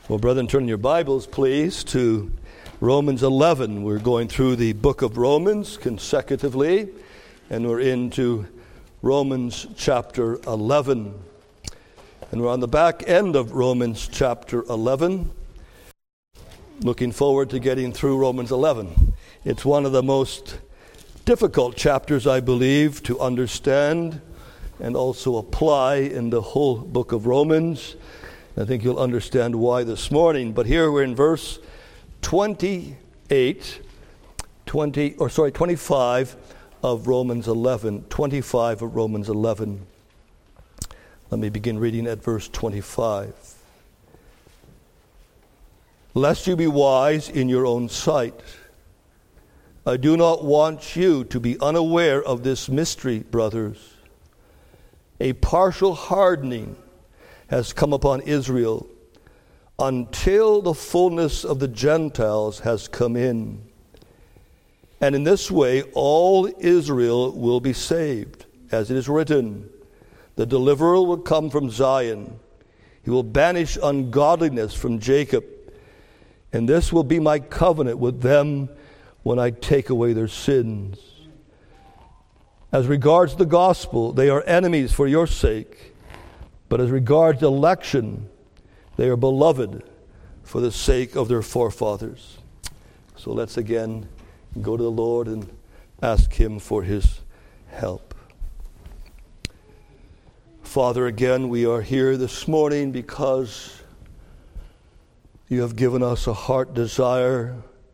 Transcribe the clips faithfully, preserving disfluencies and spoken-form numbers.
Well, brethren, turn your Bibles, please, to Romans eleven. We're going through the book of Romans consecutively, and we're into Romans chapter eleven. And we're on the back end of Romans chapter eleven. Looking forward to getting through Romans eleven. It's one of the most difficult chapters, I believe, to understand and also apply in the whole book of Romans. I think you'll understand why this morning. But here we're in verse twenty-eight, twenty, or sorry, twenty-five of Romans eleven. twenty-five of Romans eleven. Let me begin reading at verse twenty-five. Lest you be wise in your own sight, I do not want you to be unaware of this mystery, brothers. A partial hardening has come upon Israel until the fullness of the Gentiles has come in. And in this way all Israel will be saved. As it is written, the deliverer will come from Zion. He will banish ungodliness from Jacob. And this will be my covenant with them when I take away their sins. As regards the gospel, they are enemies for your sake. But as regards election, they are beloved for the sake of their forefathers. So let's again go to the Lord and ask Him for His help. Father, again, we are here this morning because You have given us a heart desire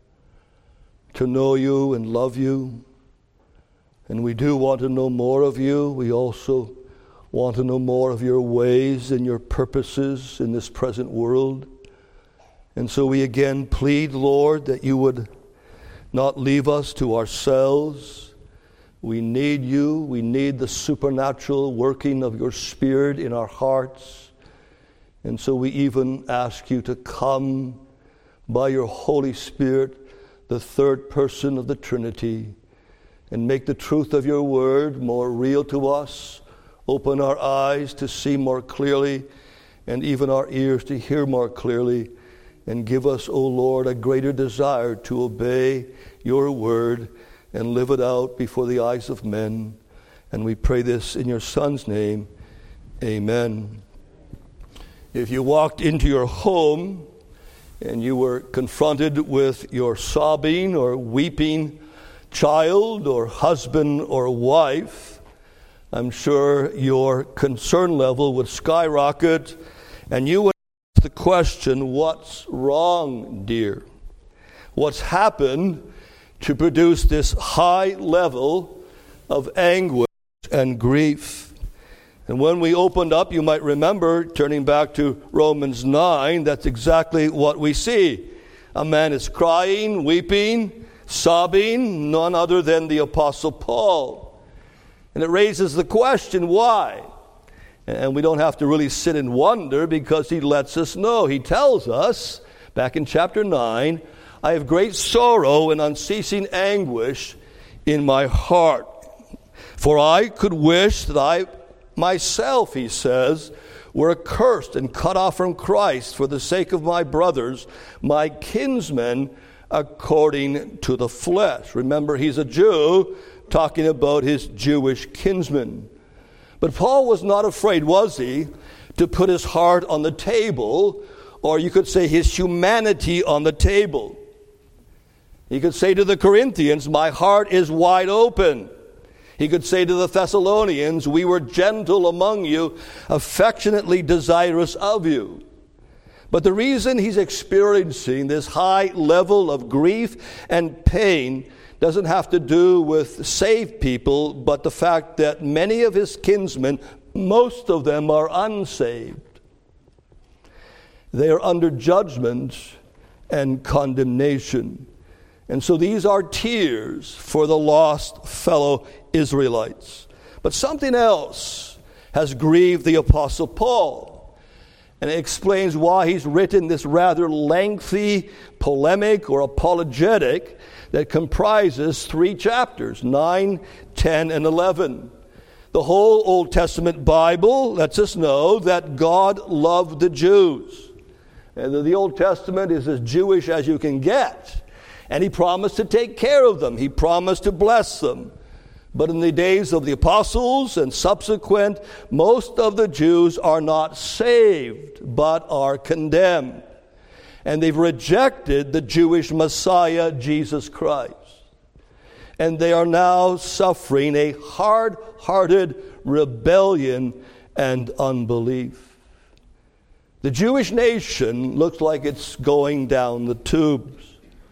to know You and love You. And we do want to know more of You. We also want to know more of Your ways and Your purposes in this present world. And so we again plead, Lord, that You would not leave us to ourselves. We need You. We need the supernatural working of Your Spirit in our hearts. And so we even ask You to come by Your Holy Spirit, the third person of the Trinity, and make the truth of Your word more real to us. Open our eyes to see more clearly, and even our ears to hear more clearly. And give us, O Lord, a greater desire to obey Your word and live it out before the eyes of men. And we pray this in Your Son's name. Amen. If you walked into your home and you were confronted with your sobbing or weeping child or husband or wife, I'm sure your concern level would skyrocket, and you would ask the question, what's wrong, dear? What's happened to produce this high level of anguish and grief? And when we opened up, you might remember, turning back to Romans nine, that's exactly what we see. A man is crying, weeping, sobbing, none other than the Apostle Paul. And it raises the question, why? And we don't have to really sit and wonder, because he lets us know. He tells us, back in chapter nine, I have great sorrow and unceasing anguish in my heart. For I could wish that I myself, he says, were accursed and cut off from Christ for the sake of my brothers, my kinsmen, according to the flesh. Remember, he's a Jew, talking about his Jewish kinsmen. But Paul was not afraid, was he, to put his heart on the table, or you could say his humanity on the table. He could say to the Corinthians, my heart is wide open. He could say to the Thessalonians, we were gentle among you, affectionately desirous of you. But the reason he's experiencing this high level of grief and pain doesn't have to do with saved people, but the fact that many of his kinsmen, most of them are unsaved. They are under judgment and condemnation. And so these are tears for the lost fellow Israelites. But something else has grieved the Apostle Paul. And it explains why he's written this rather lengthy polemic or apologetic that comprises three chapters, nine, ten, and eleven. The whole Old Testament Bible lets us know that God loved the Jews. And the Old Testament is as Jewish as you can get. And he promised to take care of them. He promised to bless them. But in the days of the apostles and subsequent, most of the Jews are not saved, but are condemned. And they've rejected the Jewish Messiah, Jesus Christ. And they are now suffering a hard-hearted rebellion and unbelief. The Jewish nation looks like it's going down the tubes.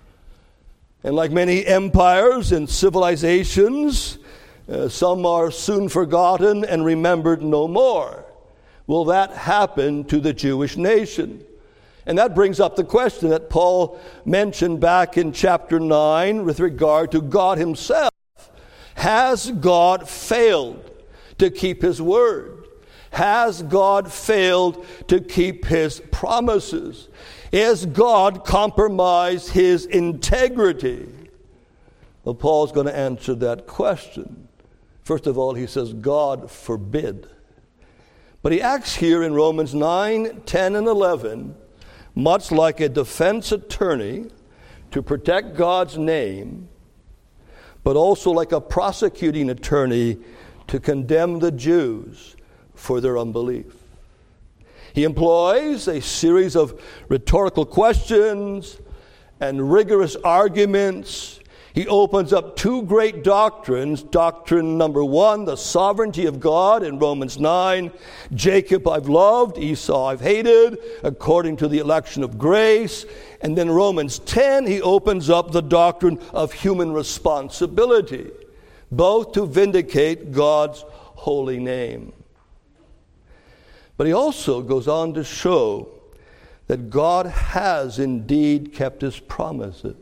And like many empires and civilizations, uh, some are soon forgotten and remembered no more. Will that happen to the Jewish nation? And that brings up the question that Paul mentioned back in chapter nine with regard to God himself. Has God failed to keep his word? Has God failed to keep his promises? Has God compromised his integrity? Well, Paul's going to answer that question. First of all, he says, God forbid. But he acts here in Romans nine, ten, and eleven much like a defense attorney to protect God's name, but also like a prosecuting attorney to condemn the Jews for their unbelief. He employs a series of rhetorical questions and rigorous arguments. He opens up two great doctrines. Doctrine number one, the sovereignty of God in Romans nine. Jacob I've loved, Esau I've hated, according to the election of grace. And then Romans ten, he opens up the doctrine of human responsibility, both to vindicate God's holy name. But he also goes on to show that God has indeed kept his promises.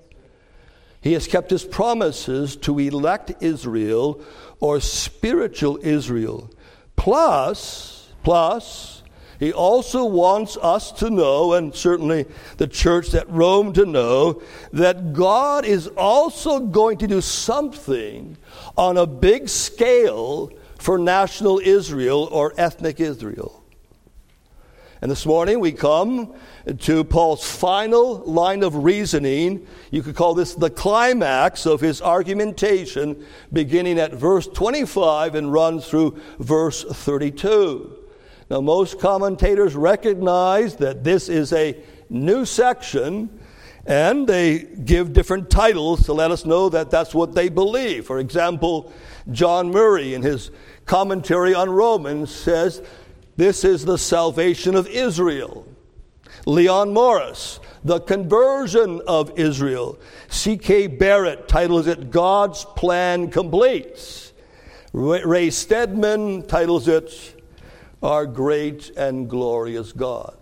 He has kept his promises to elect Israel, or spiritual Israel. Plus, plus, he also wants us to know, and certainly the church at Rome to know, that God is also going to do something on a big scale for national Israel, or ethnic Israel. And this morning we come to Paul's final line of reasoning. You could call this the climax of his argumentation, beginning at verse twenty-five and run through verse thirty-two. Now, most commentators recognize that this is a new section, and they give different titles to let us know that that's what they believe. For example, John Murray, in his commentary on Romans, says this is the salvation of Israel. Leon Morris, the conversion of Israel. C K Barrett titles it God's Plan Complete. Ray Stedman titles it Our Great and Glorious God.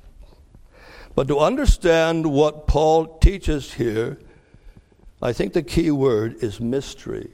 But to understand what Paul teaches here, I think the key word is mystery.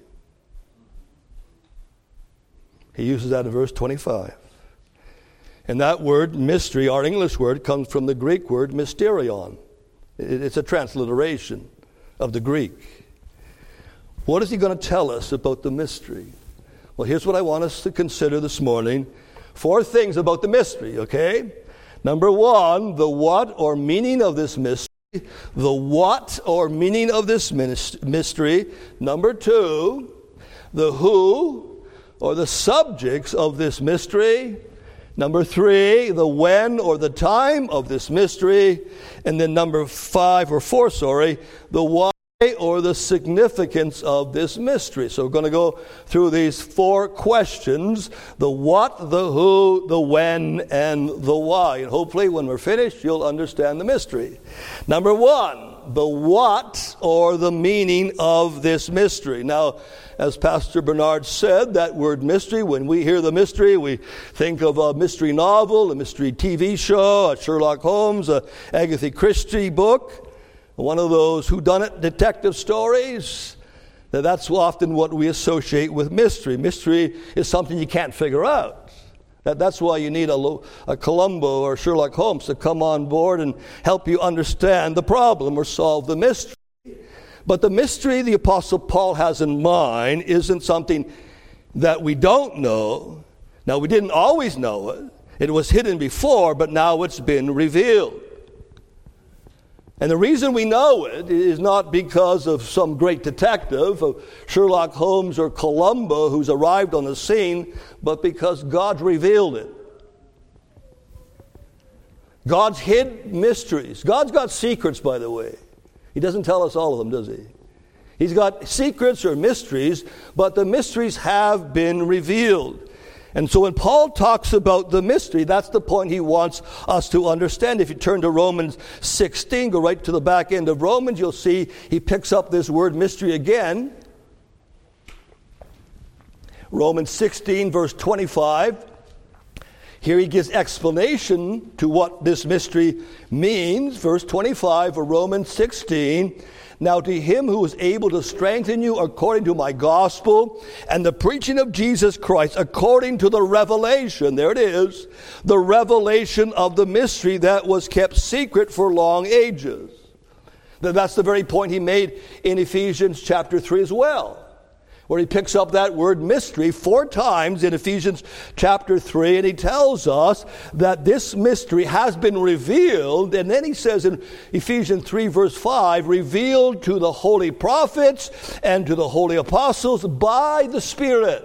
He uses that in verse twenty-five. And that word, mystery, our English word, comes from the Greek word mysterion. It's a transliteration of the Greek. What is he going to tell us about the mystery? Well, here's what I want us to consider this morning. Four things about the mystery, okay? Number one, the what or meaning of this mystery. The what or meaning of this mystery. Number two, the who or the subjects of this mystery. Number three, the when or the time of this mystery. And then number five, or four, sorry, the why or the significance of this mystery. So we're going to go through these four questions: the what, the who, the when, and the why. And hopefully when we're finished, you'll understand the mystery. Number one, the what or the meaning of this mystery. Now, as Pastor Bernard said, that word mystery, when we hear the mystery, we think of a mystery novel, a mystery T V show, a Sherlock Holmes, a Agatha Christie book, one of those whodunit detective stories. Now, that's often what we associate with mystery. Mystery is something you can't figure out. That, that's why you need a, a Columbo or Sherlock Holmes to come on board and help you understand the problem or solve the mystery. But the mystery the Apostle Paul has in mind isn't something that we don't know. Now, we didn't always know it. It was hidden before, but now it's been revealed. And the reason we know it is not because of some great detective, of Sherlock Holmes or Columbo who's arrived on the scene, but because God revealed it. God's hid mysteries. God's got secrets, by the way. He doesn't tell us all of them, does he? He's got secrets or mysteries, but the mysteries have been revealed. And so when Paul talks about the mystery, that's the point he wants us to understand. If you turn to Romans sixteen, go right to the back end of Romans, you'll see he picks up this word mystery again. Romans sixteen, verse twenty-five. Here he gives explanation to what this mystery means. Verse twenty-five of Romans sixteen. Now to him who is able to strengthen you according to my gospel and the preaching of Jesus Christ according to the revelation, there it is, the revelation of the mystery that was kept secret for long ages. That's the very point he made in Ephesians chapter three as well, where he picks up that word mystery four times in Ephesians chapter three, and he tells us that this mystery has been revealed, and then he says in Ephesians three verse five, revealed to the holy prophets and to the holy apostles by the Spirit.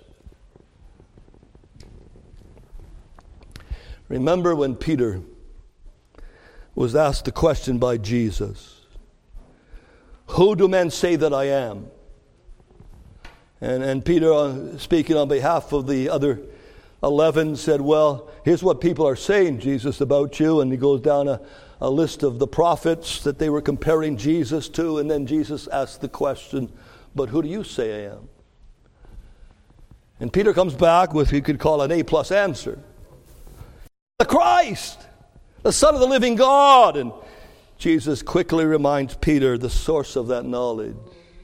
Remember when Peter was asked the question by Jesus, who do men say that I am? And, and Peter, uh, speaking on behalf of the other eleven, said, well, here's what people are saying, Jesus, about you. And he goes down a, a list of the prophets that they were comparing Jesus to. And then Jesus asked the question, but who do you say I am? And Peter comes back with, you could call an A-plus answer. The Christ, the Son of the living God. And Jesus quickly reminds Peter the source of that knowledge.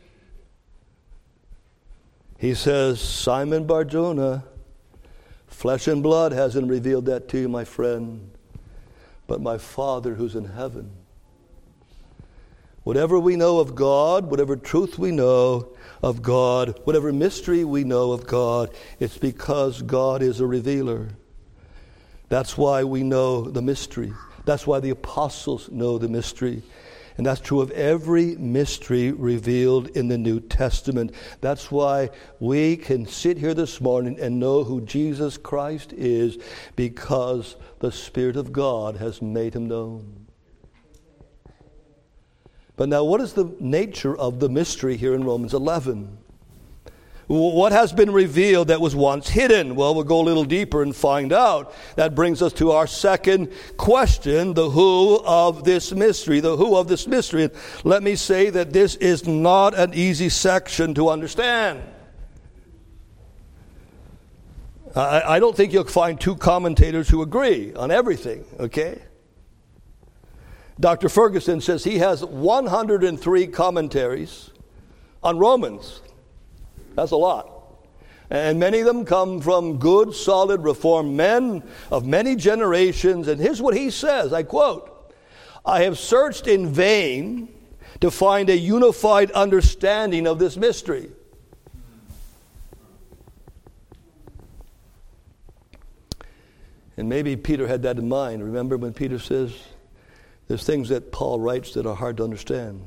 He says, Simon Bar-Jonah, flesh and blood hasn't revealed that to you, my friend, but my Father who's in heaven. Whatever we know of God, whatever truth we know of God, whatever mystery we know of God, it's because God is a revealer. That's why we know the mystery. That's why the apostles know the mystery. And that's true of every mystery revealed in the New Testament. That's why we can sit here this morning and know who Jesus Christ is, because the Spirit of God has made him known. But now, what is the nature of the mystery here in Romans eleven? What has been revealed that was once hidden? Well, we'll go a little deeper and find out. That brings us to our second question, the who of this mystery. The who of this mystery. And let me say that this is not an easy section to understand. I, I don't think you'll find two commentators who agree on everything, okay? Doctor Ferguson says he has one hundred three commentaries on Romans. That's a lot. And many of them come from good, solid, Reformed men of many generations. And here's what he says, I quote, I have searched in vain to find a unified understanding of this mystery. And maybe Peter had that in mind. Remember when Peter says, there's things that Paul writes that are hard to understand.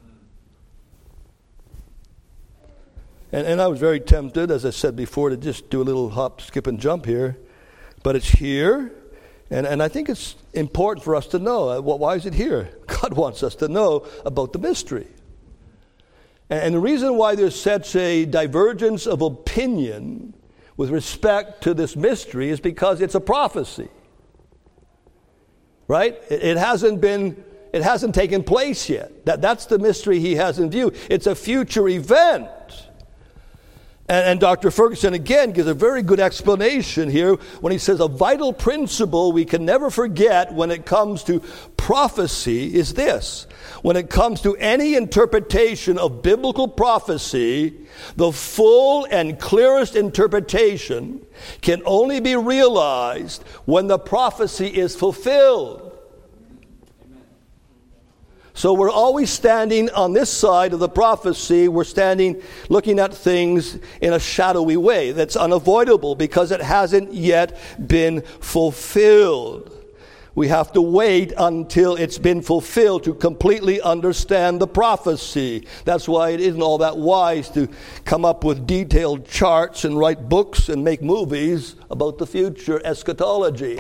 And, and I was very tempted, as I said before, to just do a little hop, skip, and jump here. But it's here, and, and I think it's important for us to know. Uh, well, why is it here? God wants us to know about the mystery. And, and the reason why there's such a divergence of opinion with respect to this mystery is because it's a prophecy. Right? It, it hasn't been, it hasn't taken place yet. That, that's the mystery he has in view. It's a future event. And, and Doctor Ferguson, again, gives a very good explanation here when he says a vital principle we can never forget when it comes to prophecy is this. When it comes to any interpretation of biblical prophecy, the full and clearest interpretation can only be realized when the prophecy is fulfilled. So we're always standing on this side of the prophecy. We're standing looking at things in a shadowy way that's unavoidable because it hasn't yet been fulfilled. We have to wait until it's been fulfilled to completely understand the prophecy. That's why it isn't all that wise to come up with detailed charts and write books and make movies about the future eschatology.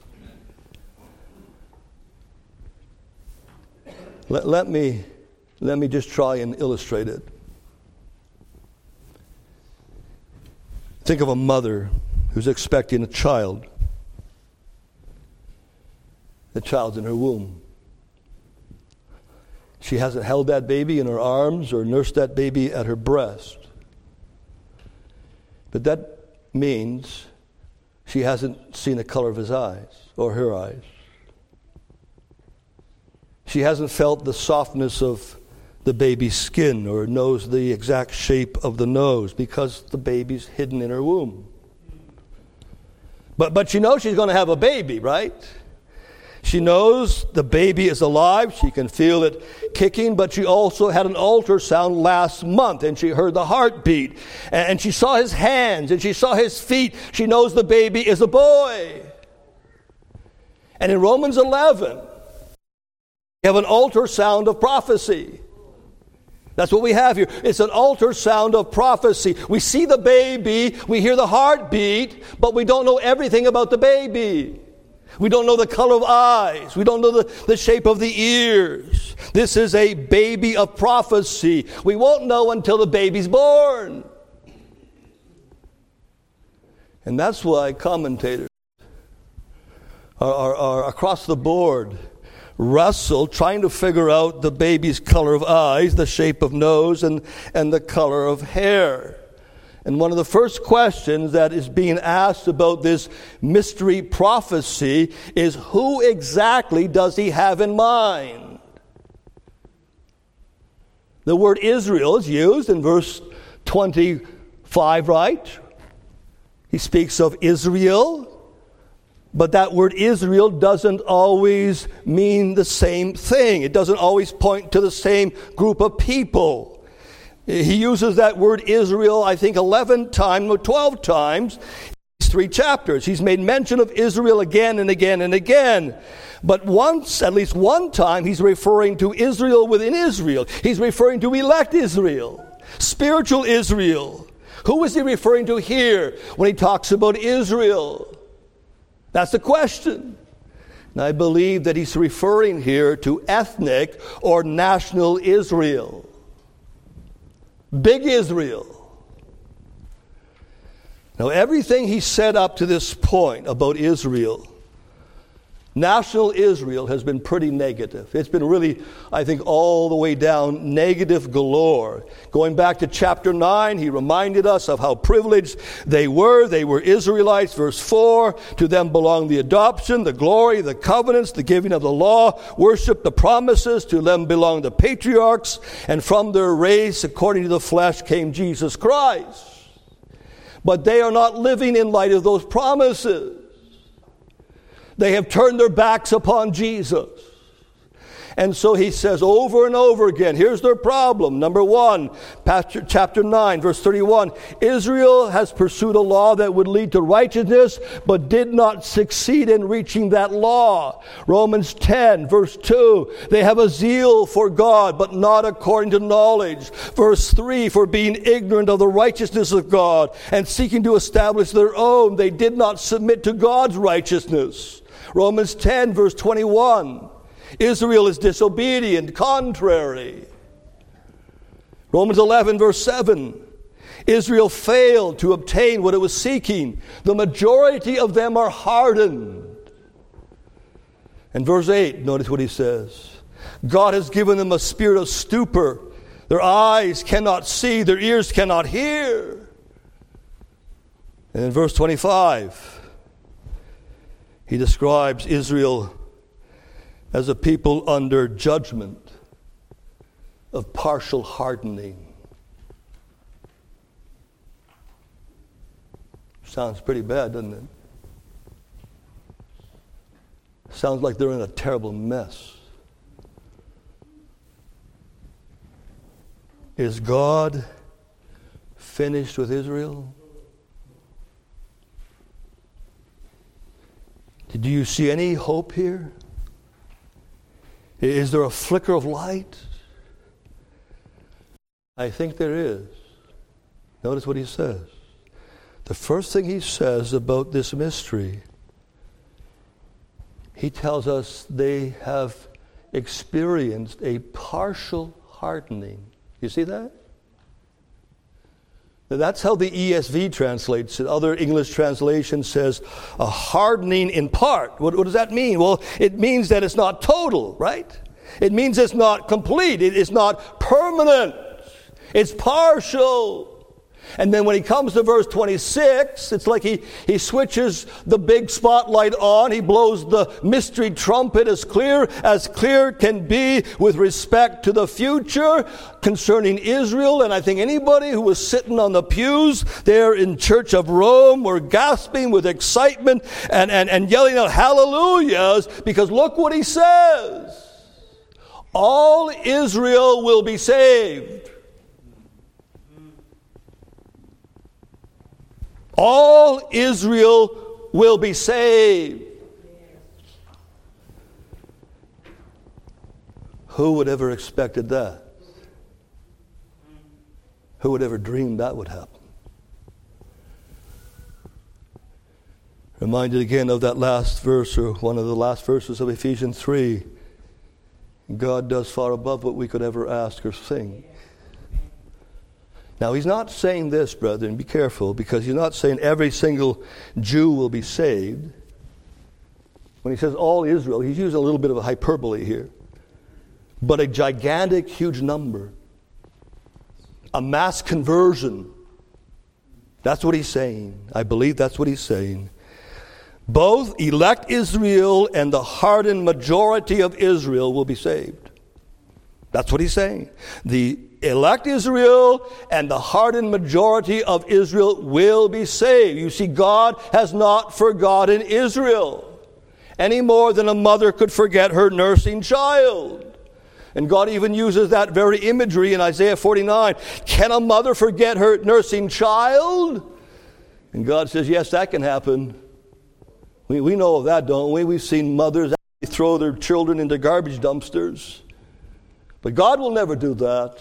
Let, let me let me just try and illustrate it. Think of a mother who's expecting a child. The child's in her womb. She hasn't held that baby in her arms or nursed that baby at her breast. But that means she hasn't seen the color of his eyes or her eyes. She hasn't felt the softness of the baby's skin or knows the exact shape of the nose because the baby's hidden in her womb. But, but she knows she's going to have a baby, right? She knows the baby is alive. She can feel it kicking, but she also had an ultrasound last month, and she heard the heartbeat, and she saw his hands, and she saw his feet. She knows the baby is a boy. And in Romans eleven, we have an ultrasound of prophecy. That's what we have here. It's an ultrasound of prophecy. We see the baby, we hear the heartbeat, but we don't know everything about the baby. We don't know the color of eyes. We don't know the, the shape of the ears. This is a baby of prophecy. We won't know until the baby's born. And that's why commentators are, are, are across the board wrestle trying to figure out the baby's color of eyes, the shape of nose, and, and the color of hair. And one of the first questions that is being asked about this mystery prophecy is, who exactly does he have in mind? The word Israel is used in verse twenty-five, right? He speaks of Israel, but that word Israel doesn't always mean the same thing. It doesn't always point to the same group of people. He uses that word Israel, I think, eleven times or twelve times in these three chapters. He's made mention of Israel again and again and again. But once, at least one time, he's referring to Israel within Israel. He's referring to elect Israel, spiritual Israel. Who is he referring to here when he talks about Israel? That's the question. And I believe that he's referring here to ethnic or national Israel. Big Israel. Now, everything he said up to this point about Israel, national Israel, has been pretty negative. It's been really, I think, all the way down negative galore. Going back to chapter nine, he reminded us of how privileged they were. They were Israelites. Verse four, to them belonged the adoption, the glory, the covenants, the giving of the law, worship, the promises. To them belonged the patriarchs, and from their race, according to the flesh, came Jesus Christ. But they are not living in light of those promises. They have turned their backs upon Jesus. And so he says over and over again, here's their problem. Number one, chapter nine, verse thirty-one, Israel has pursued a law that would lead to righteousness, but did not succeed in reaching that law. Romans ten, verse two, they have a zeal for God, but not according to knowledge. Verse three, for being ignorant of the righteousness of God and seeking to establish their own, they did not submit to God's righteousness. Romans ten, verse twenty-one, Israel is disobedient, contrary. Romans eleven, verse seven, Israel failed to obtain what it was seeking. The majority of them are hardened. And verse eight, notice what he says. God has given them a spirit of stupor. Their eyes cannot see, their ears cannot hear. And in verse twenty-five, he describes Israel as a people under judgment of partial hardening. Sounds pretty bad, doesn't it? Sounds like they're in a terrible mess. Is God finished with Israel? Do you see any hope here? Is there a flicker of light? I think there is. Notice what he says. The first thing he says about this mystery, he tells us they have experienced a partial hardening. You see that? That's how the E S V translates it. Other English translation says a hardening in part. What, what does that mean? Well, it means that it's not total, right? It means it's not complete. It is not permanent. It's partial. And then when he comes to verse twenty-six, it's like he, he switches the big spotlight on. He blows the mystery trumpet as clear as clear can be with respect to the future concerning Israel. And I think anybody who was sitting on the pews there in Church of Rome were gasping with excitement and, and, and yelling out hallelujahs, because look what he says. All Israel will be saved. All Israel will be saved. Who would ever expected that? Who would ever dream that would happen? Reminded again of that last verse, or one of the last verses of Ephesians three. God does far above what we could ever ask or think. Now, he's not saying this, brethren, be careful, because he's not saying every single Jew will be saved. When he says all Israel, he's using a little bit of a hyperbole here. But a gigantic, huge number. A mass conversion. That's what he's saying. I believe that's what he's saying. Both elect Israel and the hardened majority of Israel will be saved. That's what he's saying. The elect Israel and the hardened majority of Israel will be saved. You see, God has not forgotten Israel any more than a mother could forget her nursing child. And God even uses that very imagery in Isaiah forty-nine. Can a mother forget her nursing child? And God says, yes, that can happen. We, we know of that, don't we? We've seen mothers throw their children into garbage dumpsters. But God will never do that.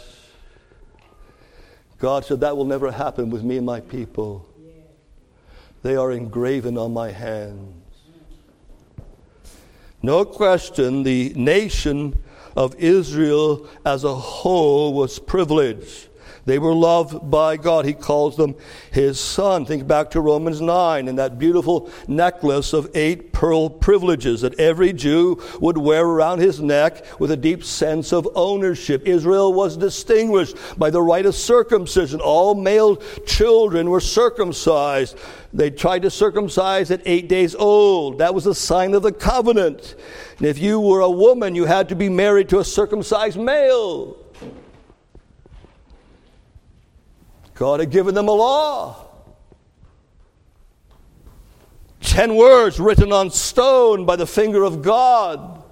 God said, that will never happen with me and my people. They are engraven on my hands. No question, the nation of Israel as a whole was privileged. They were loved by God. He calls them his son. Think back to Romans nine and that beautiful necklace of eight pearl privileges that every Jew would wear around his neck with a deep sense of ownership. Israel was distinguished by the rite of circumcision. All male children were circumcised. They tried to circumcise at eight days old. That was a sign of the covenant. And if you were a woman, you had to be married to a circumcised male. God had given them a law. Ten words written on stone by the finger of God.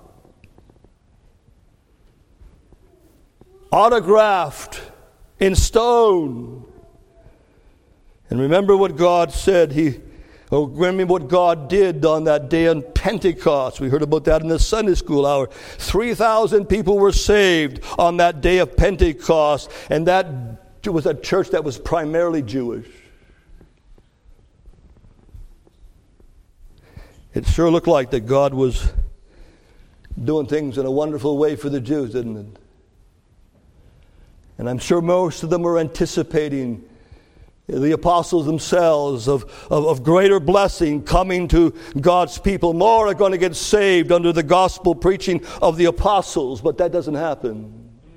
Autographed in stone. And remember what God said. He, oh, remember what God did on that day on Pentecost. We heard about that in the Sunday school hour. three thousand people were saved on that day of Pentecost. And that it was a church that was primarily Jewish. It sure looked like that God was doing things in a wonderful way for the Jews, didn't it? And I'm sure most of them were anticipating the apostles themselves of, of, of greater blessing coming to God's people. More are going to get saved under the gospel preaching of the apostles, but that doesn't happen.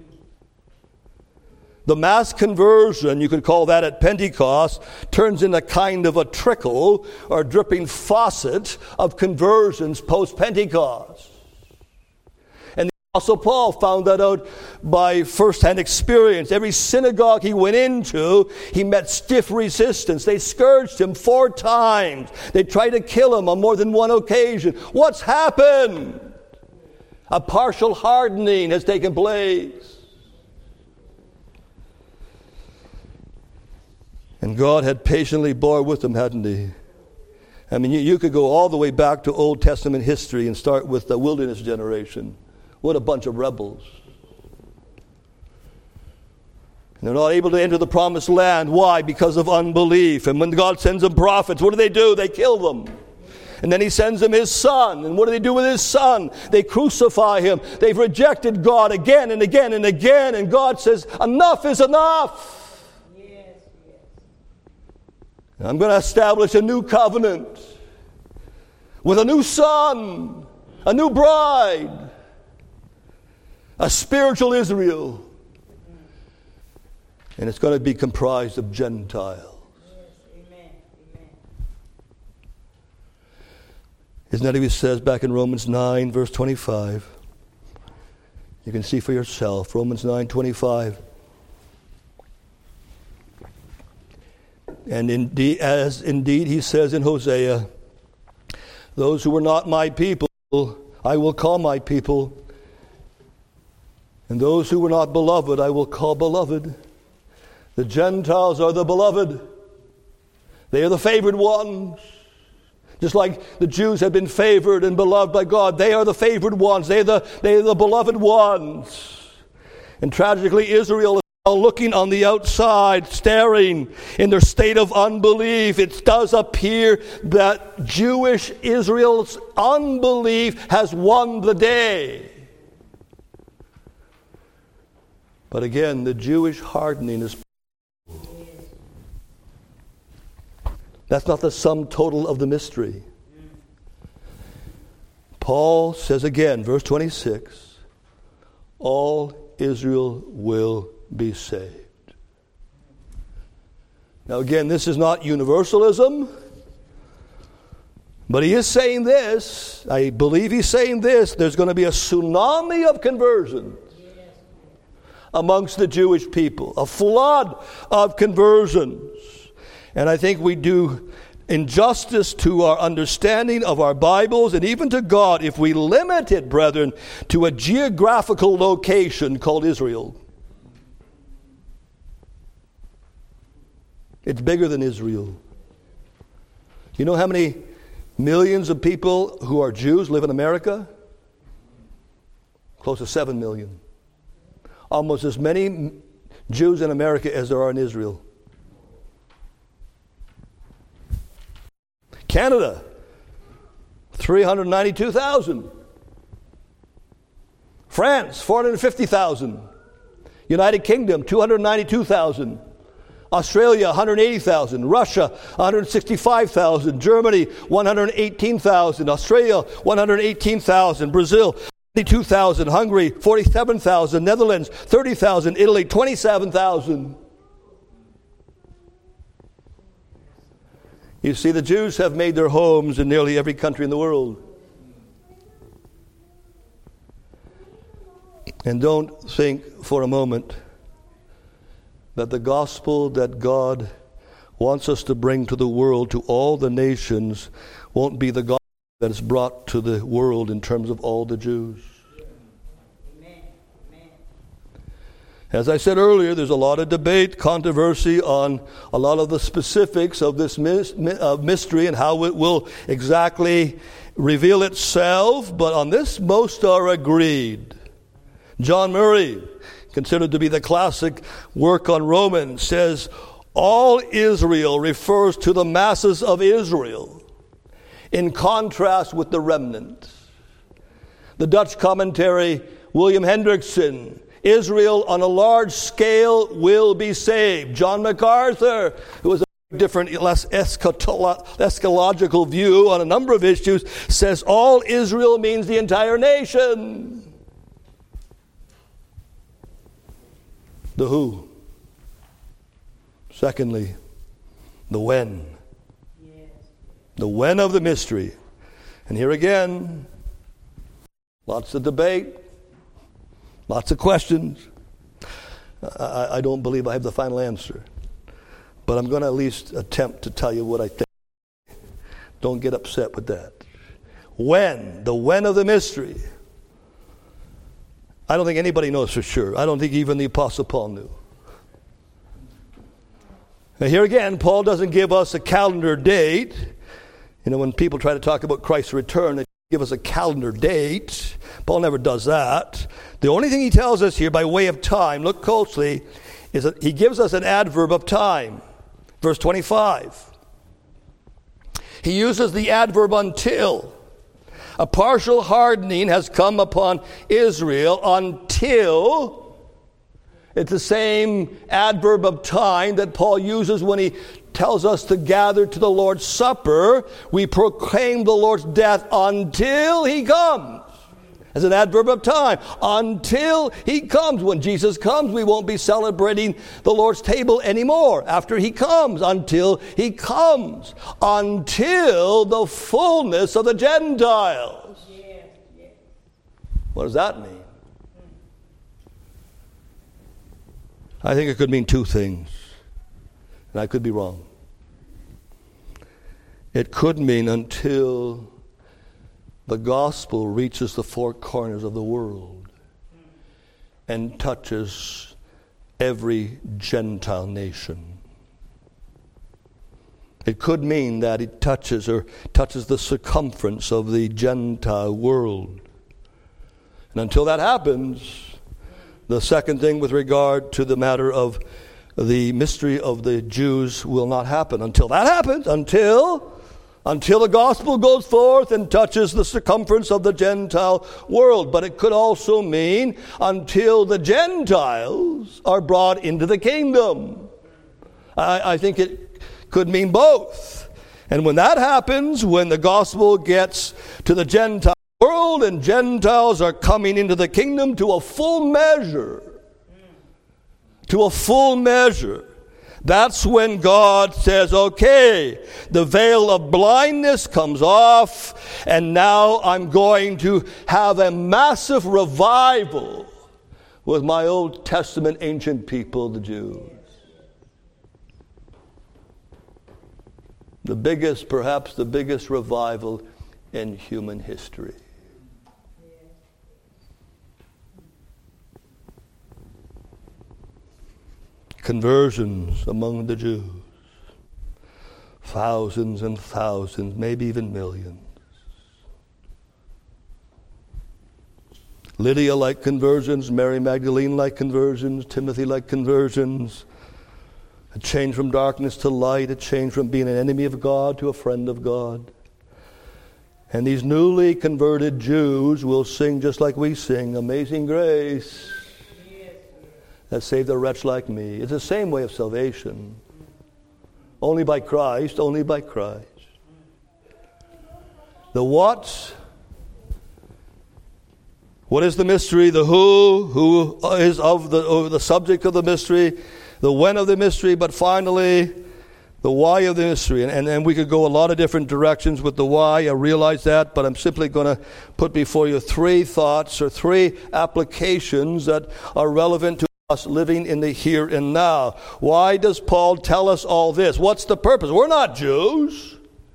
The mass conversion, you could call that at Pentecost, turns into kind of a trickle or dripping faucet of conversions post-Pentecost. And the Apostle Paul found that out by first-hand experience. Every synagogue he went into, he met stiff resistance. They scourged him four times. They tried to kill him on more than one occasion. What's happened? A partial hardening has taken place. And God had patiently bore with them, hadn't he? I mean, you, you could go all the way back to Old Testament history and start with the wilderness generation. What a bunch of rebels. And they're not able to enter the promised land. Why? Because of unbelief. And when God sends them prophets, what do they do? They kill them. And then he sends them his son. And what do they do with his son? They crucify him. They've rejected God again and again and again. And God says, enough is enough. I'm going to establish a new covenant with a new son, a new bride, a spiritual Israel. And it's going to be comprised of Gentiles. Yes, amen, amen. Isn't that what he says back in Romans nine, verse twenty-five? You can see for yourself, Romans nine, twenty-five. And indeed, as indeed he says in Hosea, those who were not my people, I will call my people. And those who were not beloved, I will call beloved. The Gentiles are the beloved. They are the favored ones. Just like the Jews have been favored and beloved by God, they are the favored ones. They are the, they are the beloved ones. And tragically, Israel is looking on the outside, staring in their state of unbelief. It does appear that Jewish Israel's unbelief has won the day. But again, the Jewish hardening is... That's not the sum total of the mystery. Paul says again, verse twenty-six, all Israel will be saved. Now again, this is not universalism, but he is saying this. I believe he's saying this. There's going to be a tsunami of conversions amongst the Jewish people, a flood of conversions. And I think we do injustice to our understanding of our Bibles and even to God if we limit it, brethren, to a geographical location called Israel. It's bigger than Israel. You know how many millions of people who are Jews live in America? Close to seven million. Almost as many Jews in America as there are in Israel. Canada, three hundred ninety-two thousand. France, four hundred fifty thousand. United Kingdom, two hundred ninety-two thousand. Australia, one hundred eighty thousand. Russia, one hundred sixty-five thousand. Germany, one hundred eighteen thousand. Australia, one hundred eighteen thousand. Brazil, thirty-two thousand. Hungary, forty-seven thousand. Netherlands, thirty thousand. Italy, twenty-seven thousand. You see, the Jews have made their homes in nearly every country in the world. And don't think for a moment that the gospel that God wants us to bring to the world, to all the nations, won't be the gospel that is brought to the world in terms of all the Jews. As I said earlier, there's a lot of debate, controversy on a lot of the specifics of this mystery and how it will exactly reveal itself, but on this most are agreed. John Murray, considered to be the classic work on Romans, says, all Israel refers to the masses of Israel in contrast with the remnant. The Dutch commentary, William Hendrickson, Israel on a large scale will be saved. John MacArthur, who was a different, less eschatological view on a number of issues, says all Israel means the entire nation. The who. Secondly, the when. Yes. The when of the mystery. And here again, lots of debate. Lots of questions. I, I don't believe I have the final answer. But I'm going to at least attempt to tell you what I think. Don't get upset with that. When? The when of the mystery. I don't think anybody knows for sure. I don't think even the Apostle Paul knew. Now here again, Paul doesn't give us a calendar date. You know, when people try to talk about Christ's return, they give us a calendar date. Paul never does that. The only thing he tells us here by way of time, look closely, is that he gives us an adverb of time. Verse twenty-five. He uses the adverb until. A partial hardening has come upon Israel until. It's the same adverb of time that Paul uses when he tells us to gather to the Lord's Supper. We proclaim the Lord's death until he comes. As an adverb of time. Until he comes. When Jesus comes, we won't be celebrating the Lord's table anymore. After he comes. Until he comes. Until the fullness of the Gentiles. Yes, yes. What does that mean? I think it could mean two things. And I could be wrong. It could mean until the gospel reaches the four corners of the world and touches every Gentile nation. It could mean that it touches or touches the circumference of the Gentile world. And until that happens, the second thing with regard to the matter of the mystery of the Jews will not happen. Until that happens, until... Until the gospel goes forth and touches the circumference of the Gentile world. But it could also mean until the Gentiles are brought into the kingdom. I, I think it could mean both. And when that happens, when the gospel gets to the Gentile world and Gentiles are coming into the kingdom to a full measure, to a full measure, that's when God says, okay, the veil of blindness comes off, and now I'm going to have a massive revival with my Old Testament ancient people, the Jews. The biggest, perhaps the biggest revival in human history. Conversions among the Jews. Thousands and thousands, maybe even millions. Lydia-like conversions, Mary Magdalene-like conversions, Timothy-like conversions. A change from darkness to light, a change from being an enemy of God to a friend of God. And these newly converted Jews will sing just like we sing, Amazing Grace, that saved a wretch like me. It's the same way of salvation. Only by Christ, only by Christ. The what? What is the mystery? The who? Who is of the, of the subject of the mystery? The when of the mystery? But finally, the why of the mystery. And, and, and we could go a lot of different directions with the why. I realize that, but I'm simply going to put before you three thoughts or three applications that are relevant to us living in the here and now. Why does Paul tell us all this? What's the purpose? We're not Jews.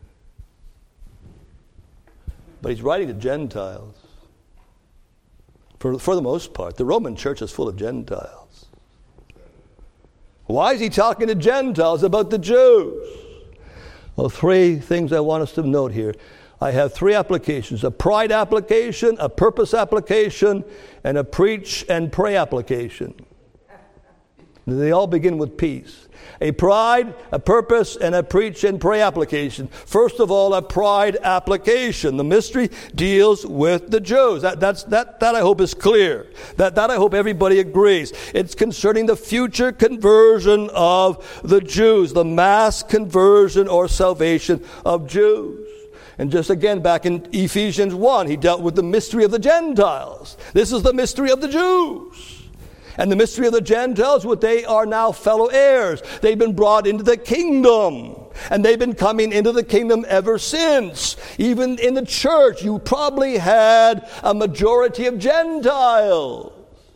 But he's writing to Gentiles. For, for the most part. The Roman church is full of Gentiles. Why is he talking to Gentiles about the Jews? Well, three things I want us to note here. I have three applications. A pride application, a purpose application, and a preach and pray application. They all begin with peace. A pride, a purpose, and a preach and pray application. First of all, a pride application. The mystery deals with the Jews. That, that's, that, that I hope is clear. That, that I hope everybody agrees. It's concerning the future conversion of the Jews. The mass conversion or salvation of Jews. And just again, back in Ephesians one, he dealt with the mystery of the Gentiles. This is the mystery of the Jews. And the mystery of the Gentiles, what they are now fellow heirs. They've been brought into the kingdom. And they've been coming into the kingdom ever since. Even in the church, you probably had a majority of Gentiles.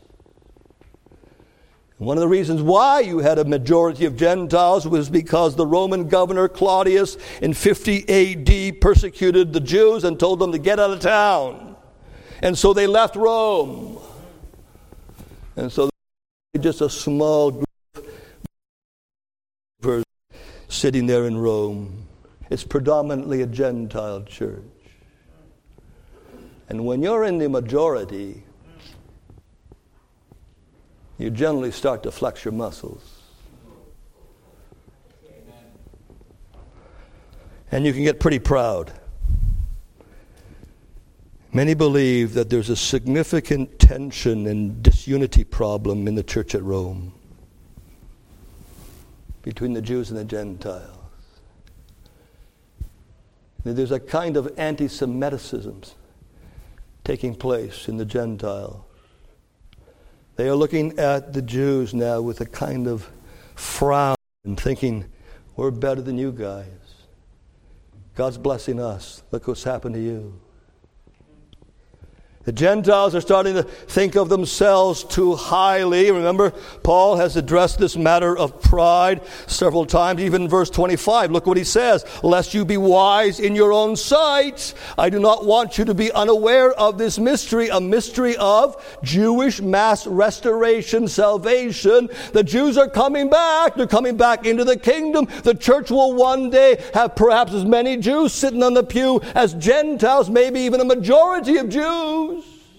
One of the reasons why you had a majority of Gentiles was because the Roman governor Claudius in fifty A D persecuted the Jews and told them to get out of town. And so they left Rome. And so just a small group of sitting there in Rome. It's predominantly a Gentile church. And when you're in the majority, you generally start to flex your muscles. And you can get pretty proud. Many believe that there's a significant tension and disunity problem in the church at Rome between the Jews and the Gentiles. There's a kind of anti-Semiticism taking place in the Gentiles. They are looking at the Jews now with a kind of frown and thinking, we're better than you guys. God's blessing us. Look what's happened to you. The Gentiles are starting to think of themselves too highly. Remember, Paul has addressed this matter of pride several times, even in verse twenty-five. Look what he says. Lest you be wise in your own sight, I do not want you to be unaware of this mystery, a mystery of Jewish mass restoration, salvation. The Jews are coming back. They're coming back into the kingdom. The church will one day have perhaps as many Jews sitting on the pew as Gentiles, maybe even a majority of Jews.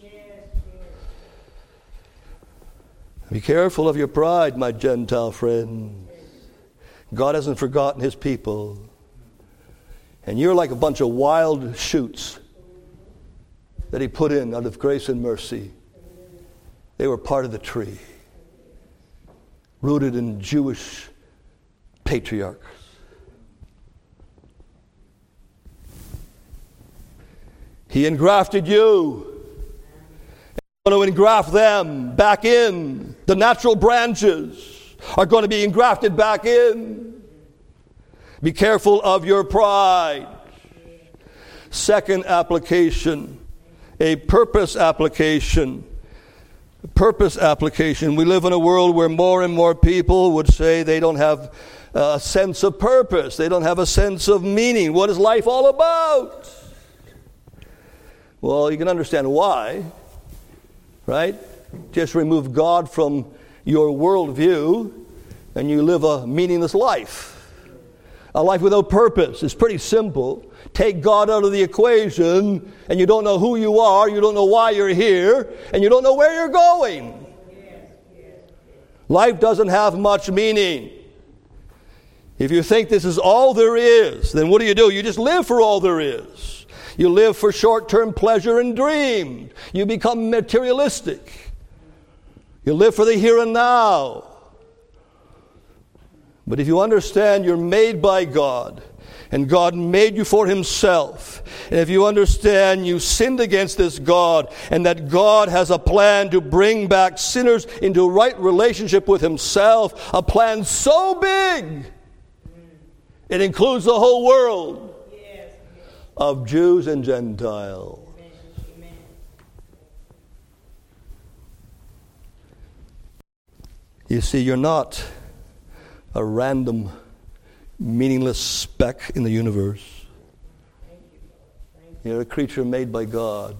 Be careful of your pride, my Gentile friends. God hasn't forgotten his people. And you're like a bunch of wild shoots that he put in out of grace and mercy. They were part of the tree, rooted in Jewish patriarchs. He engrafted you. Going to engraft them back in. The natural branches are going to be engrafted back in. Be careful of your pride. Second application, a purpose application. Purpose application. We live in a world where more and more people would say they don't have a sense of purpose. They don't have a sense of meaning. What is life all about? Well, you can understand why. Right? Just remove God from your worldview and you live a meaningless life. A life without purpose. It's pretty simple. Take God out of the equation and you don't know who you are, you don't know why you're here, and you don't know where you're going. Life doesn't have much meaning. If you think this is all there is, then what do you do? You just live for all there is. You live for short-term pleasure and dream. You become materialistic. You live for the here and now. But if you understand you're made by God, and God made you for himself, and if you understand you sinned against this God, and that God has a plan to bring back sinners into right relationship with himself, a plan so big, it includes the whole world. Of Jews and Gentiles. Amen. You see, you're not a random, meaningless speck in the universe. Thank you. Thank you. You're a creature made by God,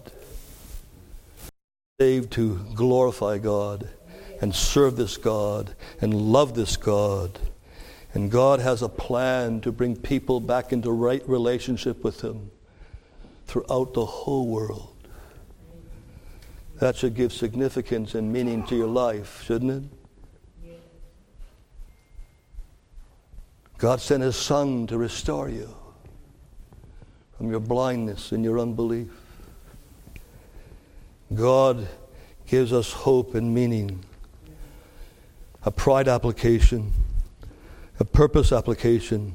saved to glorify God and serve this God and love this God. And God has a plan to bring people back into right relationship with him throughout the whole world. That should give significance and meaning to your life, shouldn't it? God sent his Son to restore you from your blindness and your unbelief. God gives us hope and meaning. A pride application. A purpose application.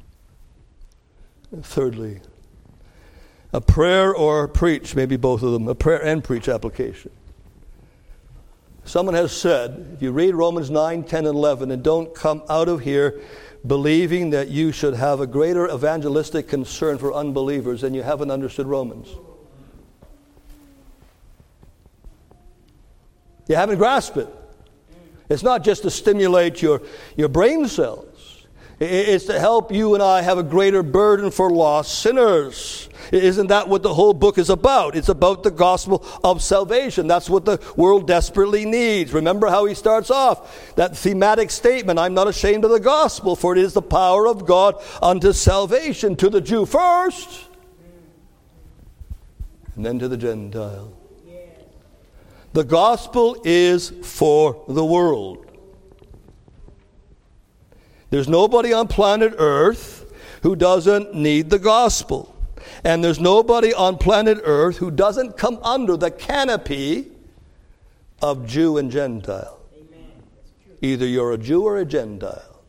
Thirdly, a prayer or preach, maybe both of them, a prayer and preach application. Someone has said, if you read Romans nine, ten, and eleven, and don't come out of here believing that you should have a greater evangelistic concern for unbelievers, then you haven't understood Romans. You haven't grasped it. It's not just to stimulate your, your brain cells. It's to help you and I have a greater burden for lost sinners. Isn't that what the whole book is about? It's about the gospel of salvation. That's what the world desperately needs. Remember how he starts off, that thematic statement, I'm not ashamed of the gospel, for it is the power of God unto salvation, to the Jew first, and then to the Gentile. The gospel is for the world. There's nobody on planet Earth who doesn't need the gospel. And there's nobody on planet Earth who doesn't come under the canopy of Jew and Gentile. Either you're a Jew or a Gentile.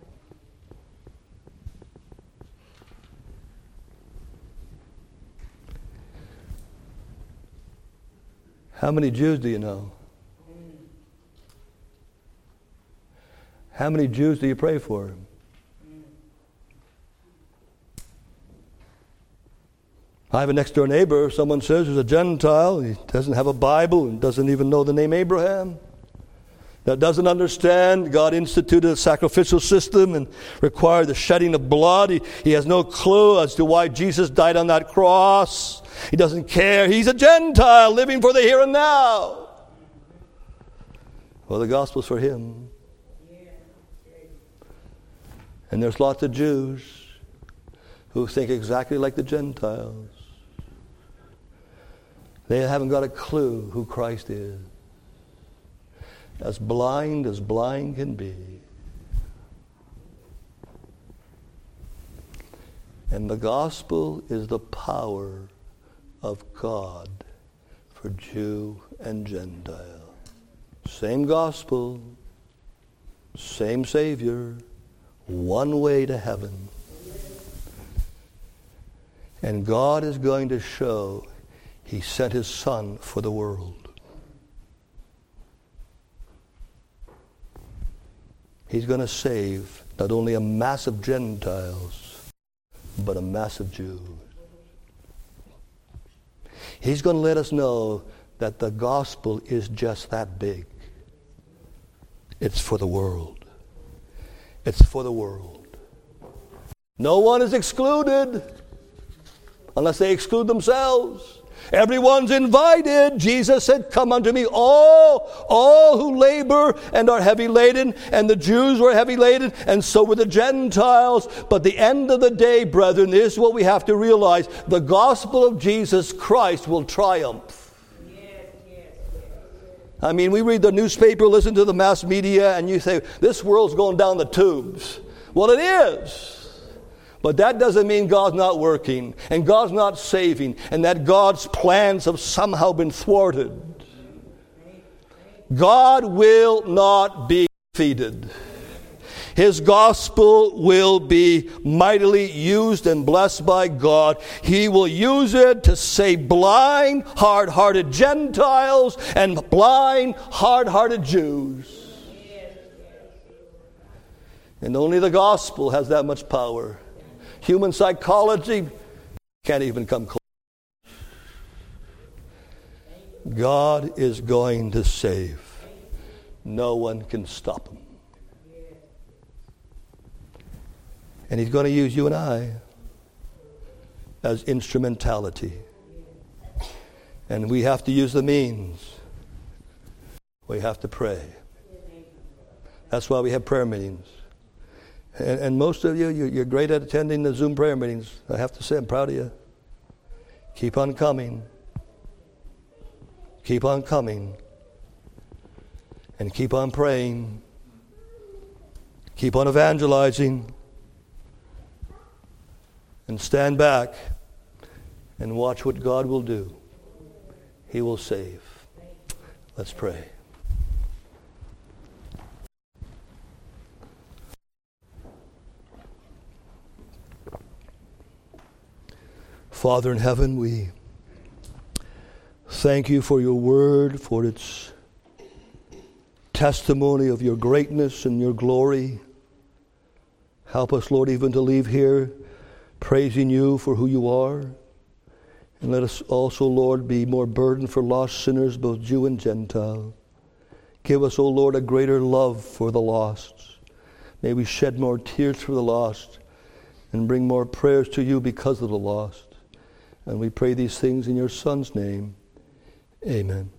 How many Jews do you know? How many Jews do you pray for? I have a next door neighbor, someone says, who's a Gentile. He doesn't have a Bible and doesn't even know the name Abraham. That doesn't understand God instituted a sacrificial system and required the shedding of blood. He, he has no clue as to why Jesus died on that cross. He doesn't care. He's a Gentile living for the here and now. Well, the gospel's for him. And there's lots of Jews who think exactly like the Gentiles. They haven't got a clue who Christ is. As blind as blind can be. And the gospel is the power of God for Jew and Gentile. Same gospel, same Savior, one way to heaven. And God is going to show He sent His Son for the world. He's going to save not only a mass of Gentiles, but a mass of Jews. He's going to let us know that the gospel is just that big. It's for the world. It's for the world. No one is excluded unless they exclude themselves. Everyone's invited. Jesus said, come unto me, all, all who labor and are heavy laden. And the Jews were heavy laden, and so were the Gentiles. But the end of the day, brethren, this is what we have to realize. The gospel of Jesus Christ will triumph. I mean, we read the newspaper, listen to the mass media, and you say, this world's going down the tubes. Well, it is. But that doesn't mean God's not working, and God's not saving, and that God's plans have somehow been thwarted. God will not be defeated. His gospel will be mightily used and blessed by God. He will use it to save blind, hard-hearted Gentiles and blind, hard-hearted Jews. And only the gospel has that much power. Human psychology can't even come close. God is going to save. No one can stop Him. And He's going to use you and I as instrumentality. And we have to use the means. We have to pray. That's why we have prayer meetings. And, and most of you, you're, you're great at attending the Zoom prayer meetings. I have to say, I'm proud of you. Keep on coming. Keep on coming. And keep on praying. Keep on evangelizing. And stand back and watch what God will do. He will save. Let's pray. Father in heaven, we thank you for your word, for its testimony of your greatness and your glory. Help us, Lord, even to leave here praising you for who you are. And let us also, Lord, be more burdened for lost sinners, both Jew and Gentile. Give us, O Lord, a greater love for the lost. May we shed more tears for the lost and bring more prayers to you because of the lost. And we pray these things in your Son's name. Amen.